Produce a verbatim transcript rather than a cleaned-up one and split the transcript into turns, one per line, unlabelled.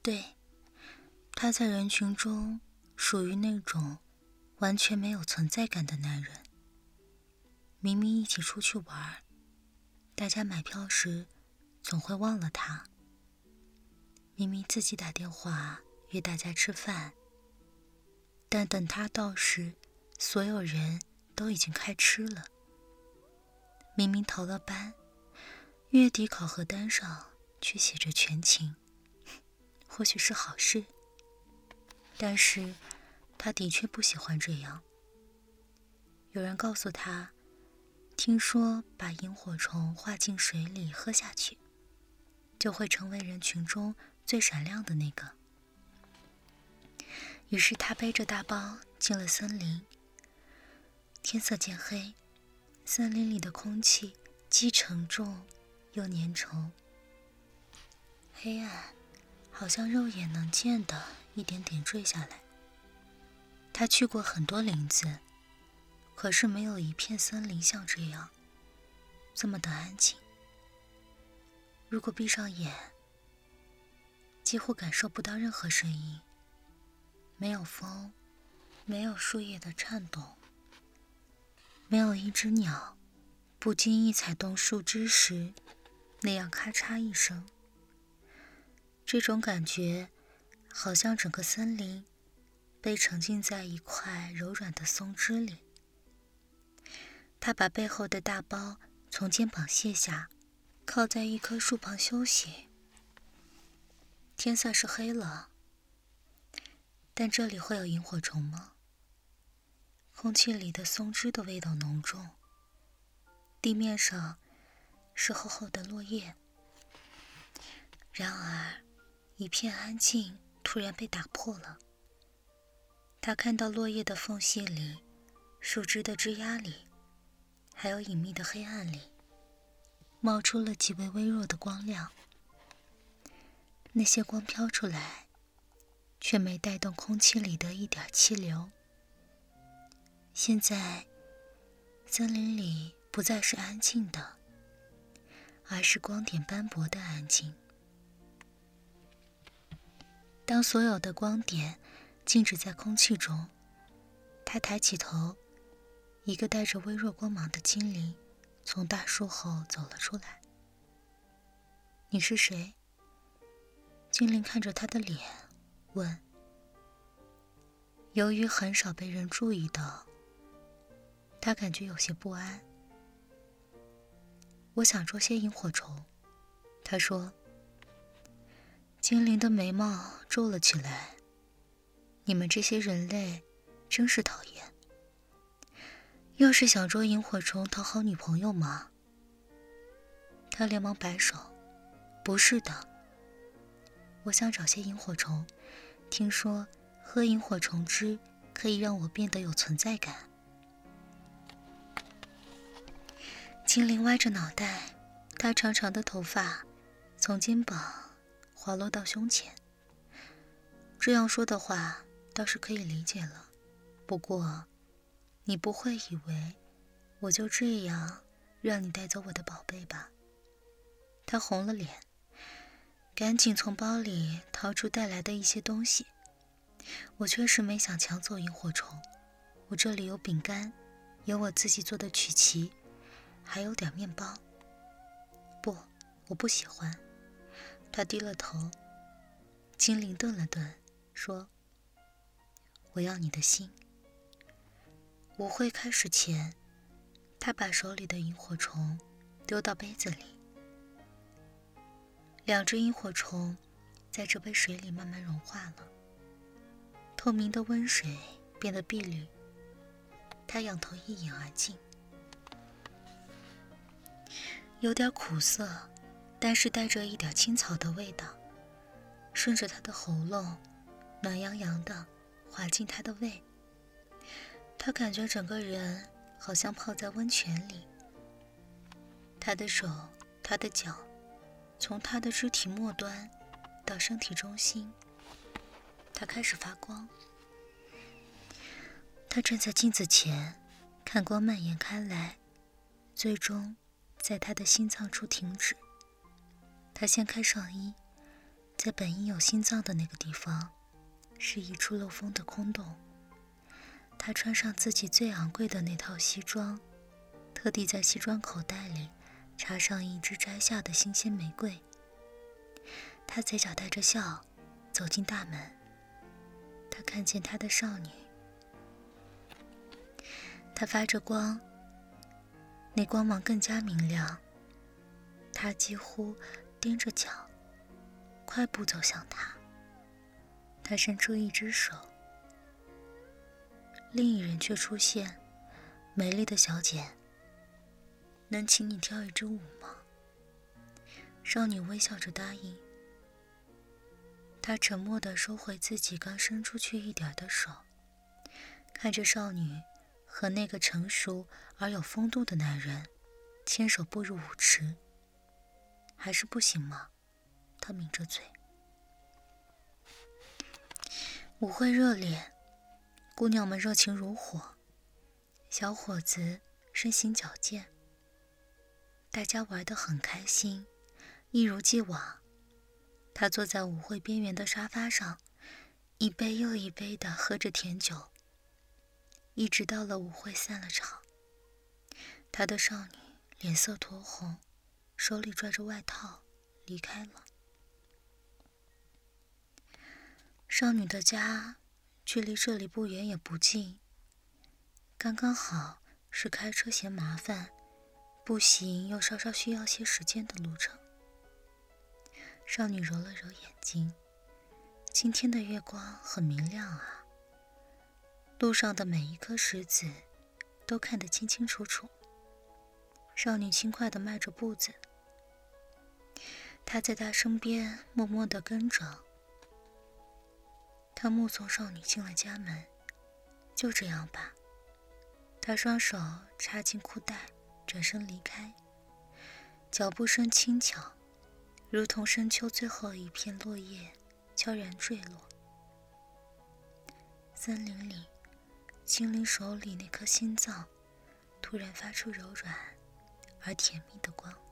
对，他在人群中属于那种完全没有存在感的男人。明明一起出去玩，大家买票时总会忘了他。明明自己打电话约大家吃饭，但等他到时，所有人都已经开吃了。明明逃了班，月底考核单上却写着全勤，或许是好事，但是他的确不喜欢这样。有人告诉他，听说把萤火虫画进水里喝下去，就会成为人群中最闪亮的那个。于是他背着大包进了森林。天色渐黑，森林里的空气既沉重又粘稠，黑暗好像肉眼能见的一点点坠下来。他去过很多林子，可是没有一片森林像这样这么的安静。如果闭上眼，几乎感受不到任何声音，没有风，没有树叶的颤动，没有一只鸟不经意踩动树枝时那样咔嚓一声。这种感觉好像整个森林被沉浸在一块柔软的松枝里。他把背后的大包从肩膀卸下，靠在一棵树旁休息。天算是黑了，但这里会有萤火虫吗？空气里的松枝的味道浓重，地面上是厚厚的落叶。然而一片安静突然被打破了。他看到落叶的缝隙里，树枝的枝桠里，还有隐秘的黑暗里，冒出了极为微弱的光亮。那些光飘出来，却没带动空气里的一点气流。现在森林里不再是安静的，而是光点斑驳的安静。当所有的光点静止在空气中，他抬起头，一个带着微弱光芒的精灵从大树后走了出来。你是谁？精灵看着他的脸问。由于很少被人注意到，他感觉有些不安。我想捉些萤火虫，他说。精灵的眉毛皱了起来。你们这些人类真是讨厌。又是想捉萤火虫讨好女朋友吗？他连忙摆手，不是的。我想找些萤火虫，听说喝萤火虫汁可以让我变得有存在感。精灵歪着脑袋，他长长的头发从肩膀滑落到胸前。这样说的话倒是可以理解了，不过你不会以为我就这样让你带走我的宝贝吧？他红了脸，赶紧从包里掏出带来的一些东西。我确实没想抢走萤火虫，我这里有饼干，有我自己做的曲奇，还有点面包。不，我不喜欢。他低了头。精灵顿了顿，说：我要你的心。舞会开始前，他把手里的萤火虫丢到杯子里。两只萤火虫在这杯水里慢慢融化了，透明的温水变得碧绿。他仰头一饮而尽，有点苦涩，但是带着一点青草的味道，顺着他的喉咙暖洋洋的滑进他的胃。他感觉整个人好像泡在温泉里。他的手，他的脚，从他的肢体末端到身体中心，他开始发光。他站在镜子前，看光蔓延开来，最终在他的心脏处停止。他掀开上衣， 在本应有心脏的那个地方，是一处漏风的空洞。他穿上自己最昂贵的那套西装，特地在西装口袋里插上一支摘下的新鲜玫瑰。他嘴角带着笑走进大门，他看见他的少女，她发着光，那光芒更加明亮。他几乎踮着脚快步走向她，他伸出一只手，另一人却出现。美丽的小姐，能请你跳一支舞吗？少女微笑着答应。她沉默地收回自己刚伸出去一点的手，看着少女和那个成熟而有风度的男人牵手步入舞池。还是不行吗？她抿着嘴。舞会热烈，姑娘们热情如火，小伙子身形矫健，大家玩得很开心，一如既往。他坐在舞会边缘的沙发上，一杯又一杯地喝着甜酒，一直到了舞会散了场。他的少女脸色酡红，手里拽着外套离开了。少女的家距离这里不远也不近，刚刚好是开车嫌麻烦，步行又稍稍需要些时间的路程。少女揉了揉眼睛，今天的月光很明亮啊，路上的每一颗石子都看得清清楚楚。少女轻快地迈着步子，她在她身边默默地跟着。他目送少女进了家门，就这样吧。他双手插进裤袋，转身离开，脚步声轻巧，如同深秋最后一片落叶悄然坠落。森林里，精灵手里那颗心脏突然发出柔软而甜蜜的光。